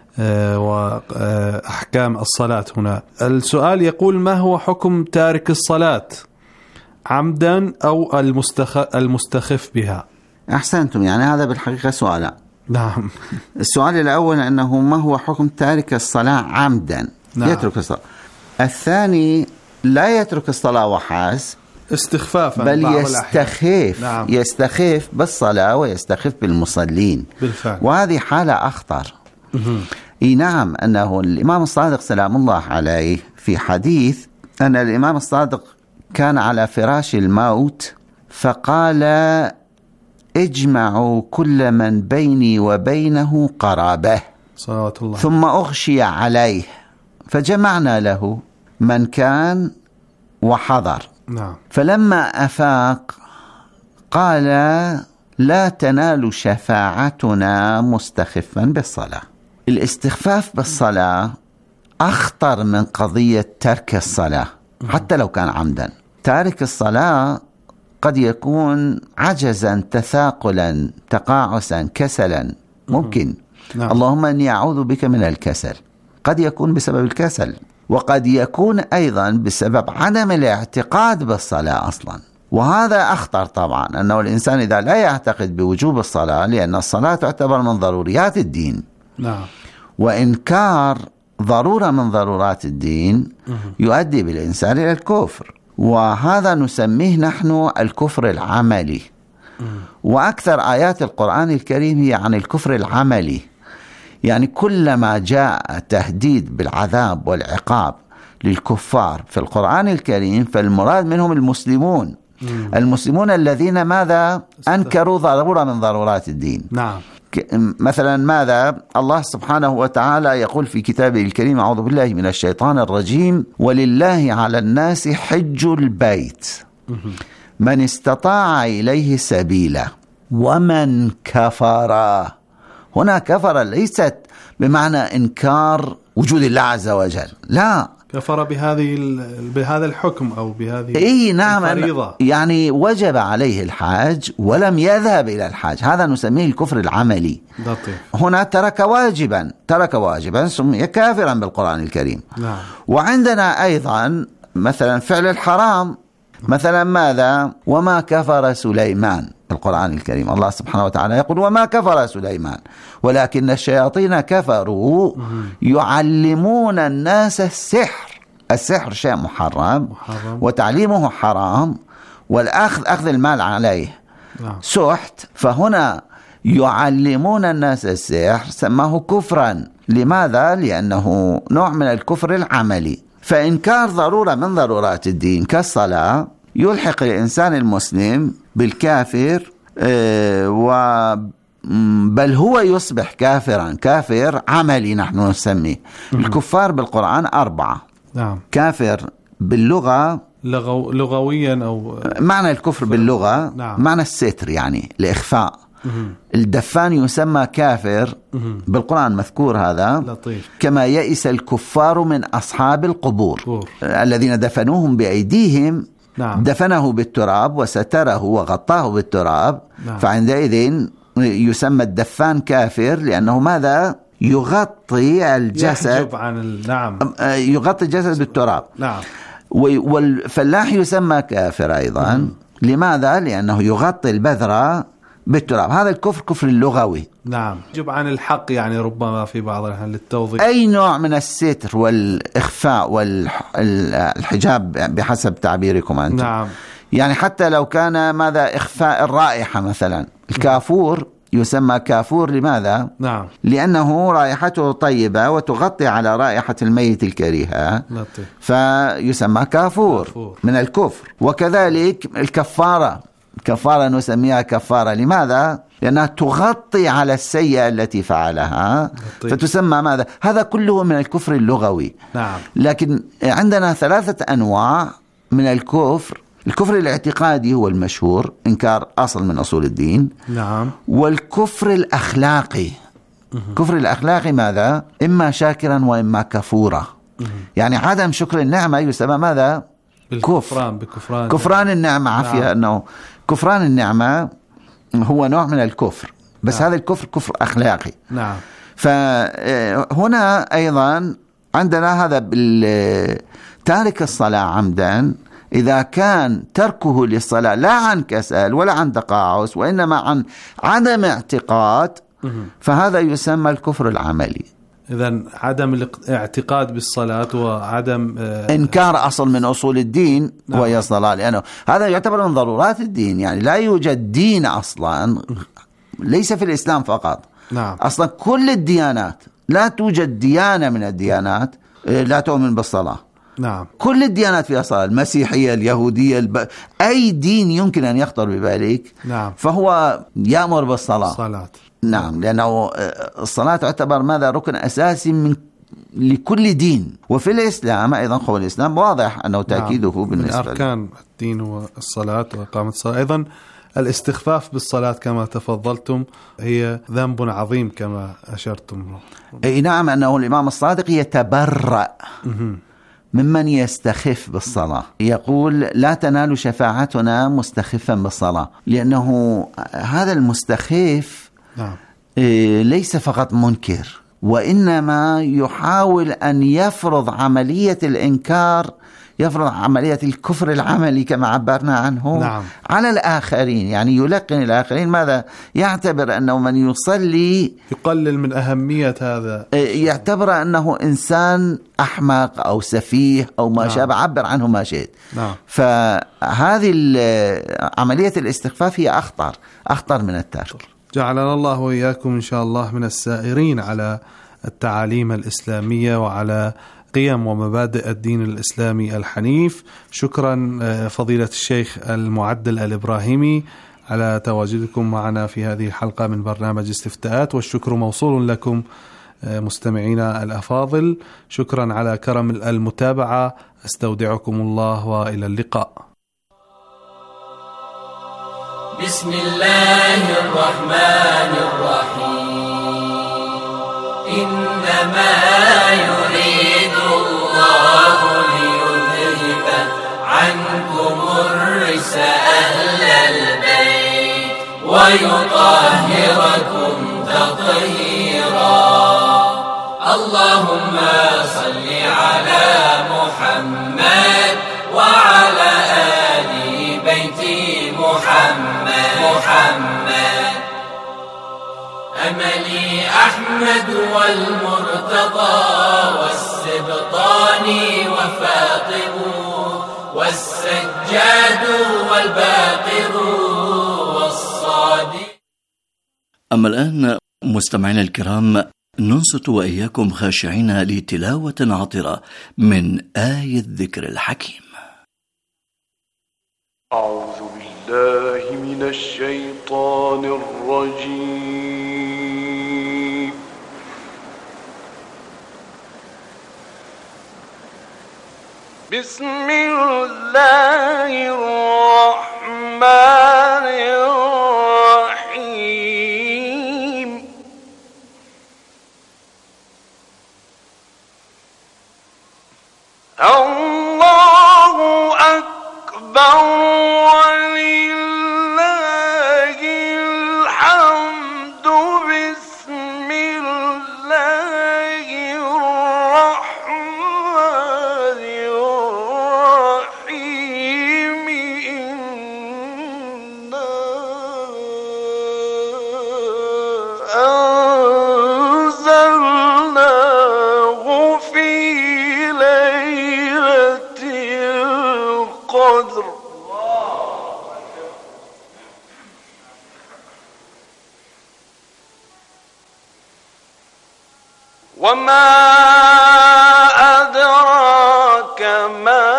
وأحكام الصلاة. هنا السؤال يقول: ما هو حكم تارك الصلاة عمدا أو المستخف بها؟ أحسنتم، يعني هذا بالحقيقة سؤال. نعم. السؤال الأول أنه ما هو حكم تارك الصلاة عمدا؟ يترك الصلاة. الثاني لا يترك الصلاة وحسب، استخفافا، بل يستخف بالصلاة ويستخف بالمصلين بالفعل. وهذه حالة أخطر. نعم، أنه الإمام الصادق سلام الله عليه في حديث أن الإمام الصادق كان على فراش الموت فقال: اجمعوا كل من بيني وبينه قرابة صلوات الله ثم أغشي عليه، فجمعنا له من كان وحضر. نعم. فلما أفاق قال لا تنال شفاعتنا مستخفا بالصلاة. الاستخفاف بالصلاة أخطر من قضية ترك الصلاة حتى لو كان عمدا. تارك الصلاة قد يكون عجزا، تثاقلا، تقاعسا، كسلا، ممكن. نعم. اللهم أني أعوذ بك من الكسل. قد يكون بسبب الكسل، وقد يكون أيضا بسبب عدم الاعتقاد بالصلاة أصلا، وهذا أخطر طبعا، أنه الإنسان إذا لا يعتقد بوجوب الصلاة، لأن الصلاة تعتبر من ضروريات الدين. نعم. وإنكار ضرورة من ضرورات الدين يؤدي بالإنسان إلى الكفر، وهذا نسميه نحن الكفر العملي. وأكثر آيات القرآن الكريم هي عن الكفر العملي، يعني كلما جاء تهديد بالعذاب والعقاب للكفار في القرآن الكريم فالمراد منهم المسلمون. المسلمون الذين ماذا؟ أنكروا ضرورة من ضرورات الدين. نعم. مثلا ماذا؟ الله سبحانه وتعالى يقول في كتابه الكريم: أعوذ بالله من الشيطان الرجيم، ولله على الناس حج البيت من استطاع إليه سبيلا ومن كفر. هنا كفر ليست بمعنى إنكار وجود الله عز وجل، لا، كفر بهذا الحكم أو بهذه الفريضة، يعني وجب عليه الحاج ولم يذهب إلى الحاج، هذا نسميه الكفر العملي. هنا ترك واجبا سمي كافرا بالقرآن الكريم. نعم. وعندنا أيضا مثلا فعل الحرام، مثلا ماذا؟ وما كفر سليمان في القرآن الكريم، الله سبحانه وتعالى يقول: وما كفر سليمان ولكن الشياطين كفروا يعلمون الناس السحر. السحر شيء محرم وتعليمه حرام، والأخذ المال عليه سحت. فهنا يعلمون الناس السحر سماه كفرا. لماذا؟ لأنه نوع من الكفر العملي. فإنكار ضرورة من ضرورات الدين كالصلاة يلحق الإنسان المسلم بالكافر، بل هو يصبح كافرا، كافر عملي نحن نسميه. الكفار بالقرآن 4. نعم. كافر باللغة لغويا أو معنى الكفر باللغة. نعم. معنى الستر، يعني الإخفاء. الدفان يسمى كافر بالقرآن، مذكور هذا. لطيف. كما يئس الكفار من أصحاب القبور الذين دفنوهم بأيديهم. نعم. دفنه بالتراب وستره وغطاه بالتراب. نعم. فعندئذ يسمى الدفان كافر، لأنه ماذا؟ يغطي الجسد، نعم، يغطي الجسد بالتراب. نعم. والفلاح يسمى كافر أيضا. لماذا؟ لأنه يغطي البذرة بالتراب. هذا الكفر كفر اللغوي. نعم. يجب عن الحق، يعني ربما في بعض الأحيان للتوضيح. أي نوع من الستر والإخفاء والحجاب بحسب تعبيركم أنتم. نعم. يعني حتى لو كان ماذا؟ إخفاء الرائحة مثلا. الكافور يسمى كافور لماذا؟ نعم. لأنه رائحته طيبة وتغطي على رائحة الميت الكريهة، فيسمى كافور من الكفر. وكذلك الكفارة، كفارة نسميها كفارة. لماذا؟ لأنها تغطي على السيئة التي فعلها، فتسمى ماذا؟ هذا كله من الكفر اللغوي. نعم. لكن عندنا 3 أنواع من الكفر. الكفر الاعتقادي هو المشهور، إنكار أصل من أصول الدين. نعم. والكفر الأخلاقي. الكفر الأخلاقي ماذا؟ إما شاكرا وإما كفورا. يعني عدم شكر النعمة يسمى ماذا؟ كفران النعمة. عافية. أنه كفران النعمة هو نوع من الكفر، بس هذا الكفر كفر أخلاقي. نعم. فهنا أيضا عندنا هذا تارك الصلاة عمدا، إذا كان تركه للصلاة لا عن كسل ولا عن تقاعس وإنما عن عدم اعتقاد، فهذا يسمى الكفر العملي. إذن عدم الاعتقاد بالصلاة وعدم إنكار أصل من أصول الدين. نعم. وهي الصلاة، لأنه هذا يعتبر من ضرورات الدين. يعني لا يوجد دين أصلا، ليس في الإسلام فقط. نعم. أصلا كل الديانات، لا توجد ديانة من الديانات لا تؤمن بالصلاة. نعم. كل الديانات فيها صلاة، المسيحية، اليهودية، أي دين يمكن أن يخطر ببالك. نعم. فهو يأمر بالصلاة. صلاة. نعم، لأنه الصلاة تعتبر ماذا؟ ركن أساسي من لكل دين. وفي الإسلام أيضا قول الإسلام واضح أنه تأكيده نعم. بالنسبة من أركان الدين والصلاة وإقامة الصلاة. أيضا الاستخفاف بالصلاة كما تفضلتم هي ذنب عظيم كما أشرتم. أي نعم، أنه الإمام الصادق يتبرأ ممن يستخف بالصلاة، يقول لا تنال شفاعتنا مستخفا بالصلاة، لأنه هذا المستخف ليس فقط منكر، وإنما يحاول أن يفرض عملية الإنكار، يفرض عملية الكفر العملي كما عبرنا عنه. نعم. على الآخرين، يعني يلقن الآخرين ماذا؟ يعتبر أنه من يصلي يقلل من أهمية هذا، يعتبر أنه إنسان أحمق أو سفيه أو ما شابه، عبر عنه ما شئت. نعم. فهذه عملية الاستخفاف هي أخطر من الترك. جعلنا الله وإياكم إن شاء الله من السائرين على التعاليم الإسلامية وعلى قيم ومبادئ الدين الإسلامي الحنيف. شكرا فضيلة الشيخ المعدل الإبراهيمي على تواجدكم معنا في هذه الحلقة من برنامج استفتاءات، والشكر موصول لكم مستمعينا الأفاضل. شكرا على كرم المتابعة، استودعكم الله وإلى اللقاء. بسم الله الرحمن الرحيم. إنما يريد الله ليذهب عنكم الرجس أهل البيت ويطهركم تطهيرا. اللهم صل على محمد وعلى آل بيت محمد. أملي أحمد والمرتضى والسبطان وفاطم والسجاد والباقر والصادق. أما الآن مستمعينا الكرام، ننصت وإياكم خاشعين لتلاوة عطرة من آية الذكر الحكيم. أعوذ بالله من الشيطان الرجيم. بسم الله الرحمن الرحيم. الله أكبر ولله الحمد. بسم الله الرحمن الرحيم. إنا أنزلناه في ليلة القدر. وما أدراك ما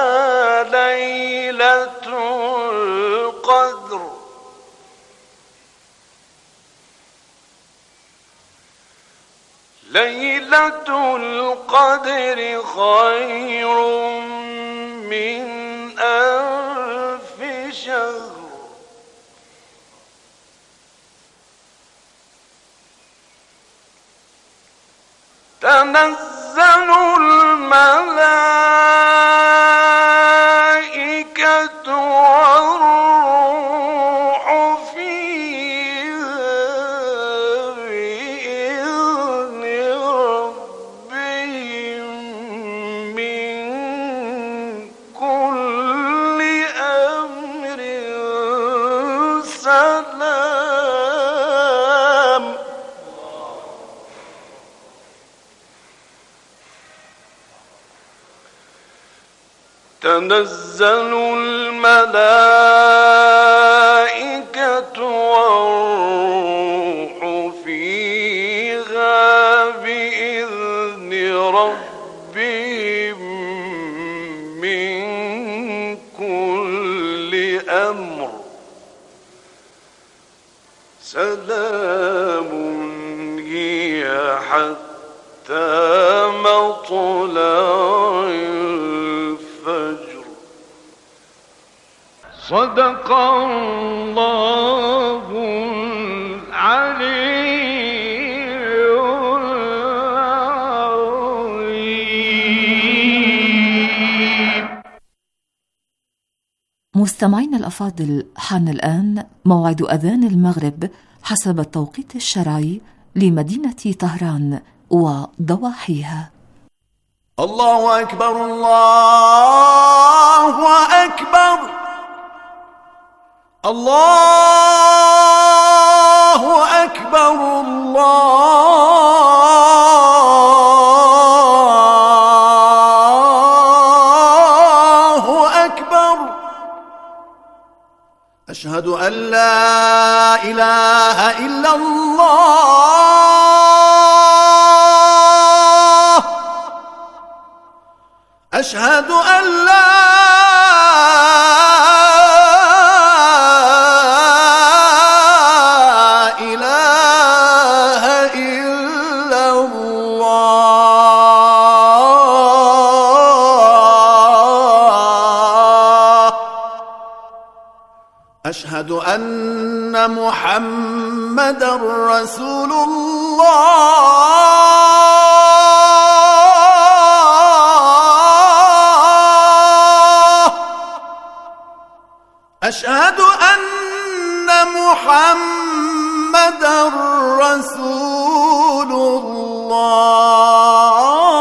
ليلة القدر. ليلة القدر خير من ألف شهر. تنزل الملائكة والروح فيها بإذن ربهم من كل أمر سلام. تنزل الملائكة والروح فيها بإذن ربهم من كل أمر سلام هي حتى مطلع الفجر. صدق الله العلي العظيم. مستمعينا الأفاضل، حان الآن موعد أذان المغرب حسب التوقيت الشرعي لمدينة طهران وضواحيها. الله أكبر الله أكبر الله أكبر الله أكبر. أشهد أن لا إله إلا الله. أشهد أن لا إله إلا الله. أشهد أن محمدًا رسول الله. أشهد أن محمدًا رسول الله.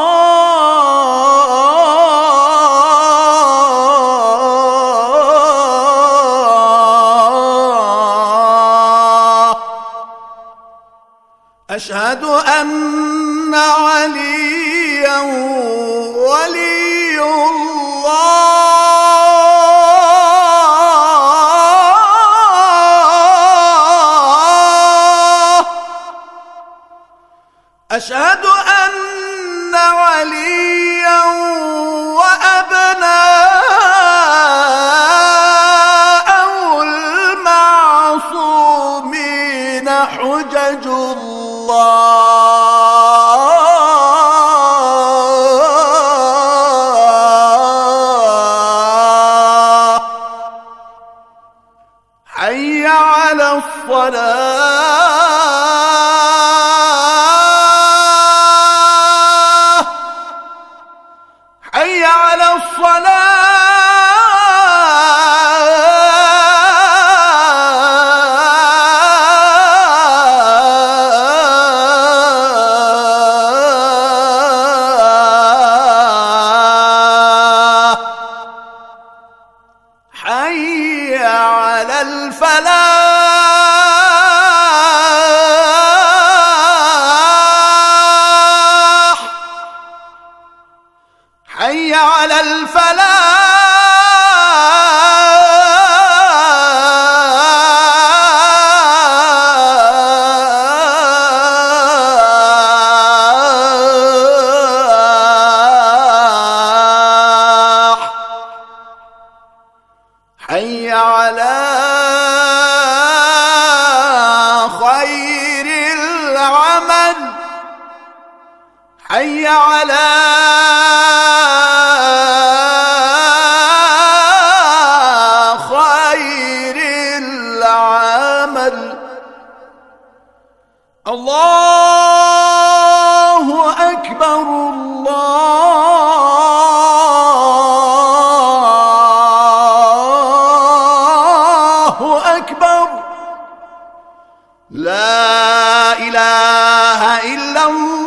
أشهد أن عليًا ولي الله. أشهد أن عليًا وأبناءه المعصومين حجج الله. حي على الصلاة. حي على الصلاة. حي على الفلاح. حي على الفلاح. حي على خير العمل. حي على خير العمل. الله أكبر الله أكبر. لا إله إلا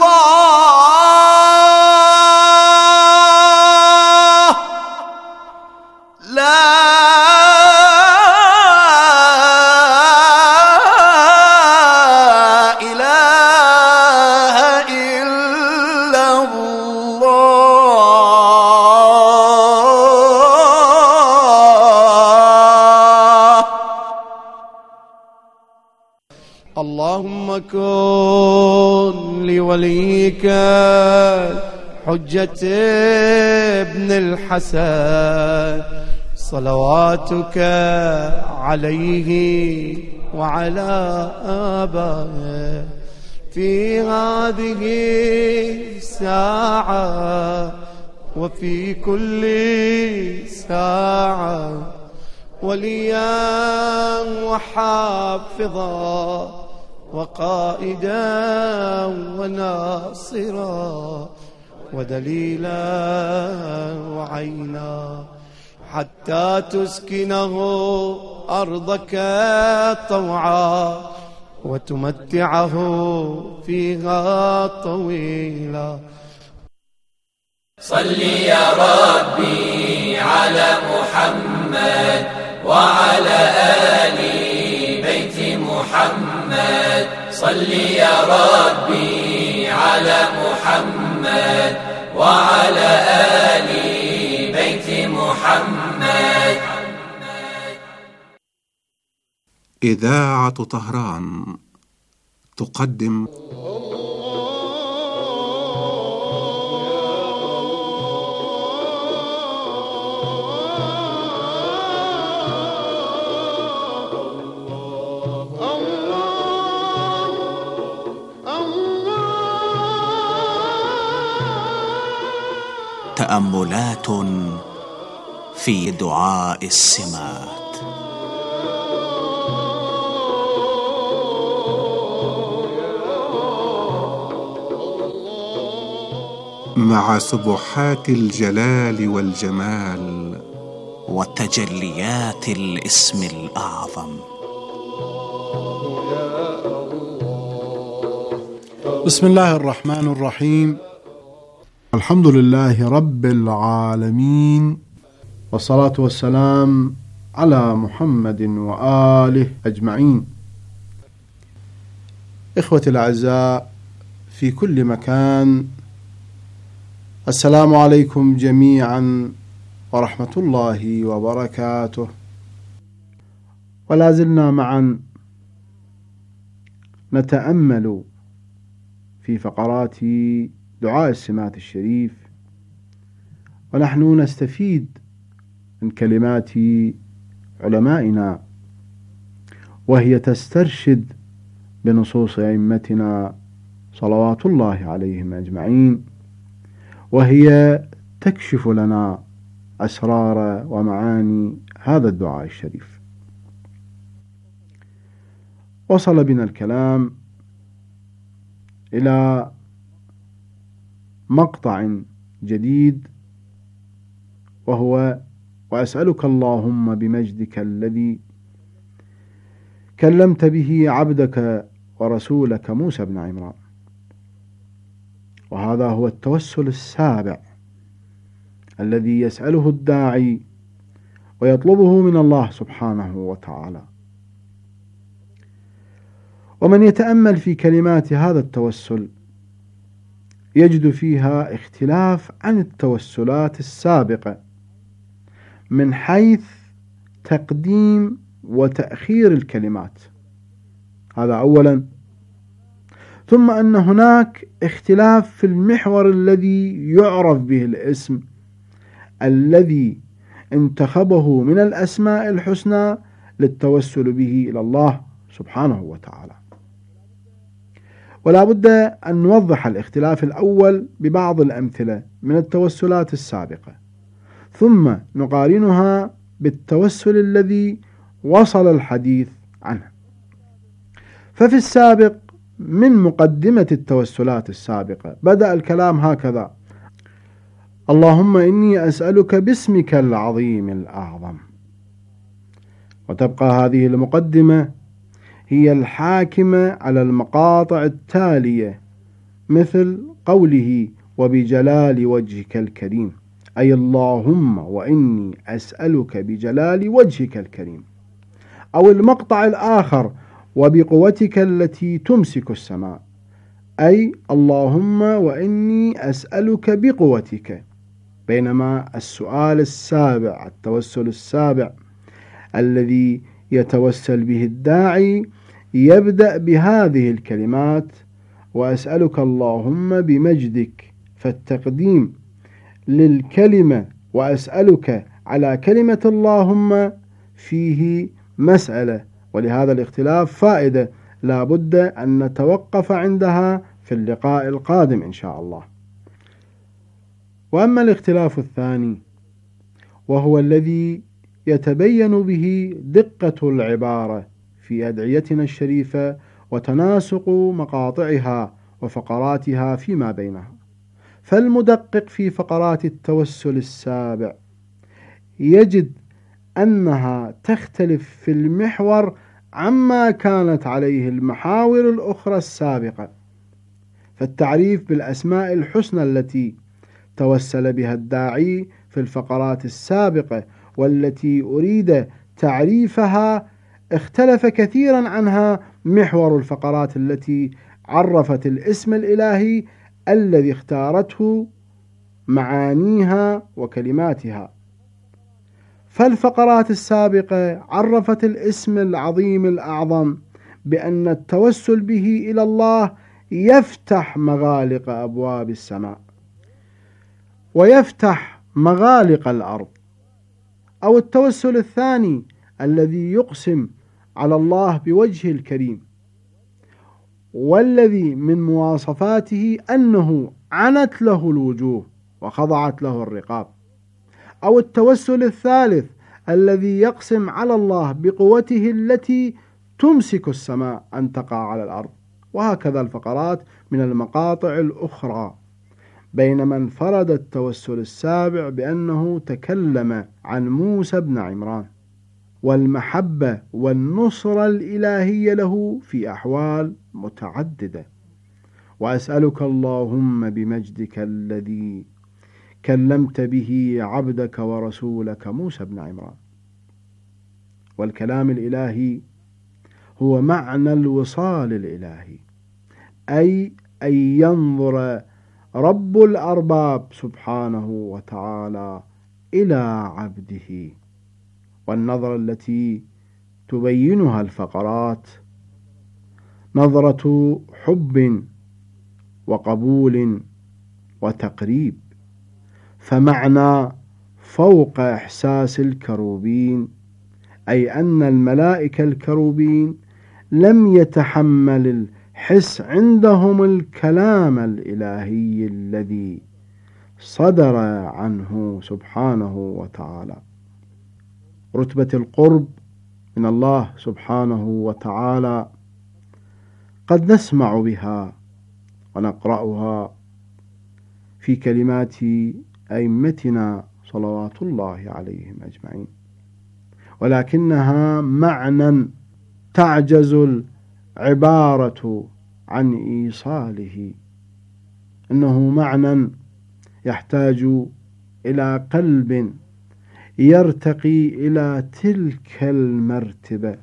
الله. لا إله إلا الله. اللهم كن لوليك حجة ابن الحسن صلواتك عليه وعلى آبائه في هذه الساعة وفي كل ساعة وليا وحافظا وقائدا وناصرا ودليلا وعينا حتى تسكنه أرضك طوعا وتمتعه فيها طويلا. صل يا ربي على محمد وعلى آل بيت محمد. صل يا ربي على محمد وعلى آل بيت محمد. إذاعة طهران تقدم تأملات في دعاء السمات. مع سبحات الجلال والجمال وتجليات الاسم الأعظم. بسم الله الرحمن الرحيم. الحمد لله رب العالمين، والصلاة والسلام على محمد وآله أجمعين. إخوتي الأعزاء في كل مكان، السلام عليكم جميعا ورحمة الله وبركاته. ولا زلنا معا نتأمل في فقرات دعاء السمات الشريف، ونحن نستفيد من كلمات علمائنا، وهي تسترشد بنصوص أئمتنا صلوات الله عليهم أجمعين، وهي تكشف لنا أسرار ومعاني هذا الدعاء الشريف. وصل بنا الكلام إلى مقطع جديد، وهو: وأسألك اللهم بمجدك الذي كلمت به عبدك ورسولك موسى بن عمران. وهذا هو التوسل السابع الذي يسأله الداعي ويطلبه من الله سبحانه وتعالى. ومن يتأمل في كلمات هذا التوسل يجد فيها اختلاف عن التوسلات السابقة من حيث تقديم وتأخير الكلمات، هذا أولا. ثم أن هناك اختلاف في المحور الذي يعرف به الاسم الذي انتخبه من الأسماء الحسنى للتوسل به إلى الله سبحانه وتعالى. ولا بد أن نوضح الاختلاف الأول ببعض الأمثلة من التوسلات السابقة، ثم نقارنها بالتوسل الذي وصل الحديث عنه. ففي السابق من مقدمة التوسلات السابقة بدأ الكلام هكذا: اللهم إني أسألك باسمك العظيم الأعظم. وتبقى هذه المقدمة هي الحاكمة على المقاطع التالية، مثل قوله وبجلال وجهك الكريم، أي اللهم وإني أسألك بجلال وجهك الكريم. أو المقطع الآخر وبقوتك التي تمسك السماء، أي اللهم وإني أسألك بقوتك. بينما السؤال السابع، التوسل السابع الذي يتوسل به الداعي، يبدأ بهذه الكلمات: وأسألك اللهم بمجدك، فالتقديم للكلمة وأسألك على كلمة اللهم فيه مسألة، ولهذا الاختلاف فائدة لا بد أن نتوقف عندها في اللقاء القادم إن شاء الله. وأما الاختلاف الثاني وهو الذي يتبين به دقة العبارة في أدعيتنا الشريفة وتناسق مقاطعها وفقراتها فيما بينها، فالمدقق في فقرات التوسل السابع يجد أنها تختلف في المحور عما كانت عليه المحاور الأخرى السابقة. فالتعريف بالأسماء الحسنى التي توسل بها الداعي في الفقرات السابقة والتي أريد تعريفها اختلف كثيرا عنها محور الفقرات التي عرفت الاسم الإلهي الذي اختارته معانيها وكلماتها. فالفقرات السابقة عرفت الاسم العظيم الأعظم بأن التوسل به إلى الله يفتح مغالق أبواب السماء ويفتح مغالق الأرض. أو التوسل الثاني الذي يقسم على الله بوجهه الكريم والذي من مواصفاته أنه عنت له الوجوه وخضعت له الرقاب. أو التوسل الثالث الذي يقسم على الله بقوته التي تمسك السماء أن تقع على الأرض. وهكذا الفقرات من المقاطع الأخرى، بينما انفرد التوسل السابع بأنه تكلم عن موسى بن عمران والمحبة والنصرة الإلهية له في أحوال متعددة. وأسألك اللهم بمجدك الذي كلمت به عبدك ورسولك موسى بن عمران. والكلام الإلهي هو معنى الوصال الإلهي، أي أن ينظر رب الأرباب سبحانه وتعالى إلى عبده. والنظرة التي تبينها الفقرات نظرة حب وقبول وتقريب. فمعنى فوق إحساس الكروبين أي أن الملائكة الكروبين لم يتحمل الحس عندهم الكلام الإلهي الذي صدر عنه سبحانه وتعالى. رتبة القرب من الله سبحانه وتعالى قد نسمع بها ونقرأها في كلمات أئمتنا صلوات الله عليهم أجمعين، ولكنها معنى تعجز العبارة عن إيصاله. إنه معنى يحتاج إلى قلب يرتقي إلى تلك المرتبة،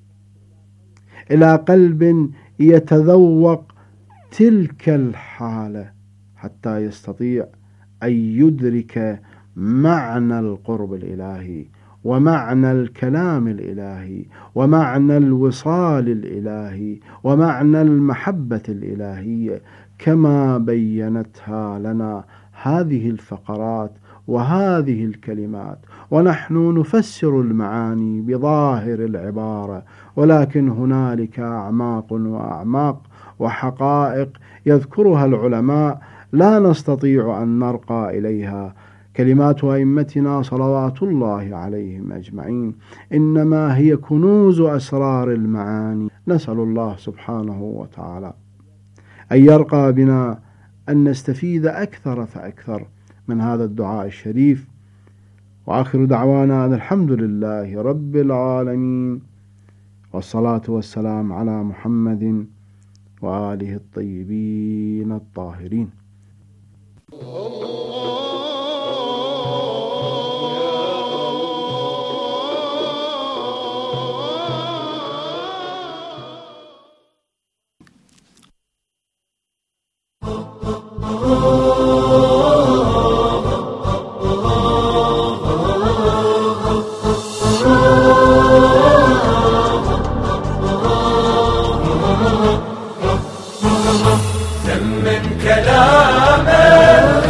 إلى قلب يتذوق تلك الحالة حتى يستطيع أن يدرك معنى القرب الإلهي ومعنى الكلام الإلهي ومعنى الوصال الإلهي ومعنى المحبة الإلهية كما بينتها لنا هذه الفقرات وهذه الكلمات. ونحن نفسر المعاني بظاهر العبارة، ولكن هنالك أعماق وأعماق وحقائق يذكرها العلماء لا نستطيع أن نرقى إليها. كلمات أئمتنا صلوات الله عليهم أجمعين إنما هي كنوز أسرار المعاني. نسأل الله سبحانه وتعالى أن يرقى بنا أن نستفيد أكثر فأكثر من هذا الدعاء الشريف. وآخر دعوانا أن الحمد لله رب العالمين، والصلاة والسلام على محمد وآله الطيبين الطاهرين. ثمن كلامك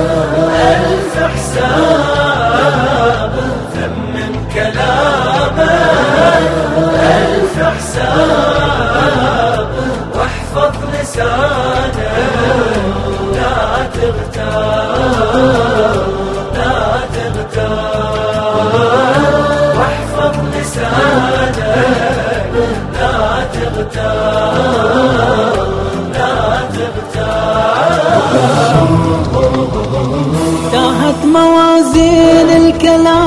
الحساب واحفظ لسانك لا تغتاب لا تغتاب واحفظ لسانك لا تغتاب لا تغتاب. تاهت موازين الكلام